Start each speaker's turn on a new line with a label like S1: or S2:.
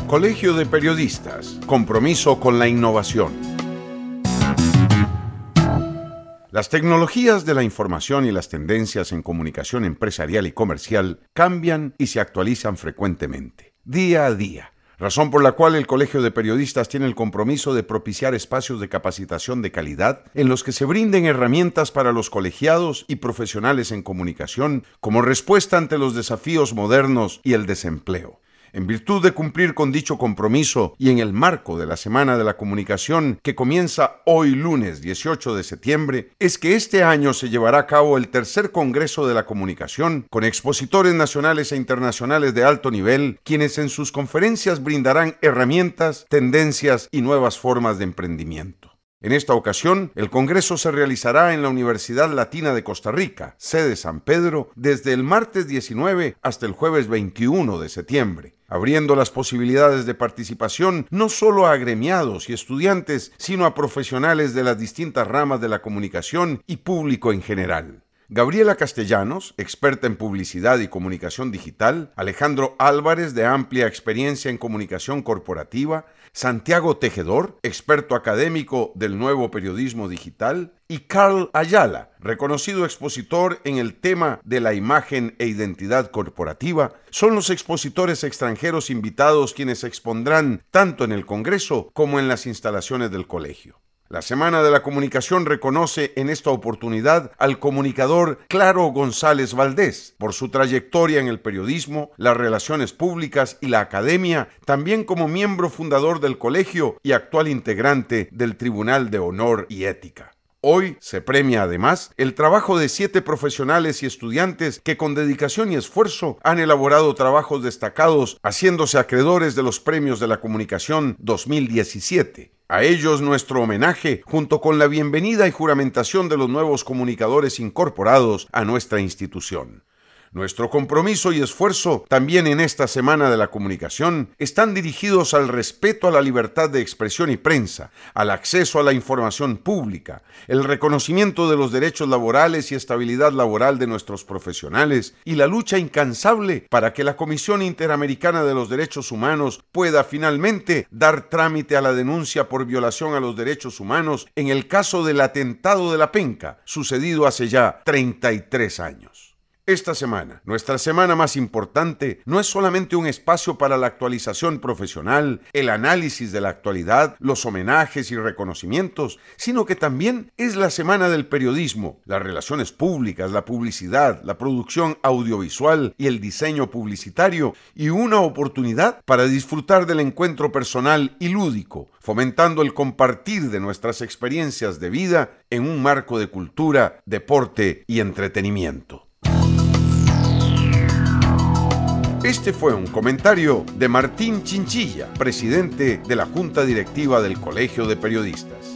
S1: Colegio de Periodistas. Compromiso con la innovación. Las tecnologías de la información y las tendencias en comunicación empresarial y comercial cambian y se actualizan frecuentemente, día a día. Razón por la cual el Colegio de Periodistas tiene el compromiso de propiciar espacios de capacitación de calidad en los que se brinden herramientas para los colegiados y profesionales en comunicación como respuesta ante los desafíos modernos y el desempleo. En virtud de cumplir con dicho compromiso y en el marco de la Semana de la Comunicación que comienza hoy lunes 18 de septiembre, es que este año se llevará a cabo el tercer Congreso de la Comunicación con expositores nacionales e internacionales de alto nivel, quienes en sus conferencias brindarán herramientas, tendencias y nuevas formas de emprendimiento. En esta ocasión, el Congreso se realizará en la Universidad Latina de Costa Rica, sede San Pedro, desde el martes 19 hasta el jueves 21 de septiembre, abriendo las posibilidades de participación no solo a agremiados y estudiantes, sino a profesionales de las distintas ramas de la comunicación y público en general. Gabriela Castellanos, experta en publicidad y comunicación digital, Alejandro Álvarez, de amplia experiencia en comunicación corporativa, Santiago Tejedor, experto académico del nuevo periodismo digital, y Carl Ayala, reconocido expositor en el tema de la imagen e identidad corporativa, son los expositores extranjeros invitados quienes expondrán tanto en el Congreso como en las instalaciones del colegio. La Semana de la Comunicación reconoce en esta oportunidad al comunicador Claro González Valdés por su trayectoria en el periodismo, las relaciones públicas y la academia, también como miembro fundador del colegio y actual integrante del Tribunal de Honor y Ética. Hoy se premia además el trabajo de 7 profesionales y estudiantes que con dedicación y esfuerzo han elaborado trabajos destacados, haciéndose acreedores de los premios de la comunicación 2017. A ellos nuestro homenaje, junto con la bienvenida y juramentación de los nuevos comunicadores incorporados a nuestra institución. Nuestro compromiso y esfuerzo también en esta Semana de la Comunicación están dirigidos al respeto a la libertad de expresión y prensa, al acceso a la información pública, el reconocimiento de los derechos laborales y estabilidad laboral de nuestros profesionales y la lucha incansable para que la Comisión Interamericana de los Derechos Humanos pueda finalmente dar trámite a la denuncia por violación a los derechos humanos en el caso del atentado de La Penca, sucedido hace ya 33 años. Esta semana, nuestra semana más importante, no es solamente un espacio para la actualización profesional, el análisis de la actualidad, los homenajes y reconocimientos, sino que también es la semana del periodismo, las relaciones públicas, la publicidad, la producción audiovisual y el diseño publicitario, y una oportunidad para disfrutar del encuentro personal y lúdico, fomentando el compartir de nuestras experiencias de vida en un marco de cultura, deporte y entretenimiento. Este fue un comentario de Martín Chinchilla, presidente de la Junta Directiva del Colegio de Periodistas.